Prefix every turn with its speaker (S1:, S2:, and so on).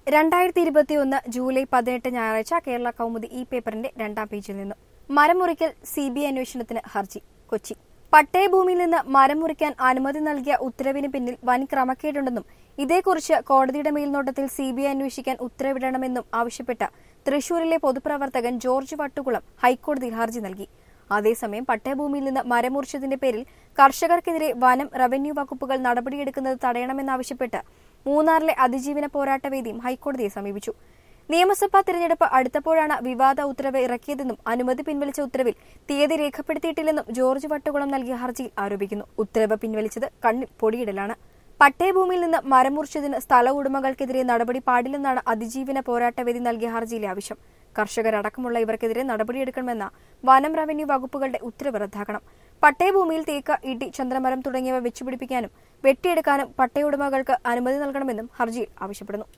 S1: 2021 July 18 ഞായറാഴ്ച കേരള കൗമുദി ഈ പേപ്പറിന്റെ രണ്ടാം പേജിൽ നിന്നും മരം മുറിക്കൽ സിബിഐ അന്വേഷണത്തിന് ഹർജി. കൊച്ചി. പട്ടയഭൂമിയിൽ നിന്ന് മരം മുറിക്കാൻ അനുമതി നൽകിയ ഉത്തരവിന് പിന്നിൽ വൻ ക്രമക്കേടുണ്ടെന്നും ഇതേക്കുറിച്ച് കോടതിയുടെ മേൽനോട്ടത്തിൽ സിബിഐ അന്വേഷിക്കാൻ ഉത്തരവിടണമെന്നും ആവശ്യപ്പെട്ട തൃശൂരിലെ പൊതുപ്രവർത്തകൻ ജോർജ് വട്ടുകുളം ഹൈക്കോടതിയിൽ ഹർജി നൽകി. അതേസമയം പട്ടയഭൂമിയിൽ നിന്ന് മരം മുറിച്ചതിന്റെ പേരിൽ കർഷകർക്കെതിരെ വനം, റവന്യൂ വകുപ്പുകൾ നടപടിയെടുക്കുന്നത് തടയണമെന്നാവശ്യപ്പെട്ട് മൂന്നാറിലെ അതിജീവന പോരാട്ട വേദിയും ഹൈക്കോടതിയെ സമീപിച്ചു. നിയമസഭാ തിരഞ്ഞെടുപ്പ് അടുത്തപ്പോഴാണ് വിവാദ ഉത്തരവ് ഇറക്കിയതെന്നും അനുമതി പിൻവലിച്ച ഉത്തരവിൽ തീയതി രേഖപ്പെടുത്തിയിട്ടില്ലെന്നും ജോർജ് വട്ടുകുളം നൽകിയ ഹർജിയിൽ ആരോപിക്കുന്നു. ഉത്തരവ് പിൻവലിച്ചത് കണ്ണിൽ പൊടിയിടലാണ്. പട്ടയഭൂമിയിൽ നിന്ന് മരം മുറിച്ചതിന് സ്ഥല ഉടമകൾക്കെതിരെ നടപടി പാടില്ലെന്നാണ് അതിജീവന പോരാട്ടവേദി നൽകിയ ഹർജിയിലെ ആവശ്യം. കർഷകരടക്കമുള്ള ഇവർക്കെതിരെ നടപടിയെടുക്കണമെന്ന വനം, റവന്യൂ വകുപ്പുകളുടെ ഉത്തരവ് റദ്ദാക്കണം. പട്ടയഭൂമിയിൽ തേക്ക്, ഇടി, ചന്ദ്രമരം തുടങ്ങിയവ വെച്ചുപിടിപ്പിക്കാനും വെട്ടിയെടുക്കാനും പട്ടയുടമകൾക്ക് അനുമതി നൽകണമെന്നും ഹർജിയിൽ ആവശ്യപ്പെടുന്നു.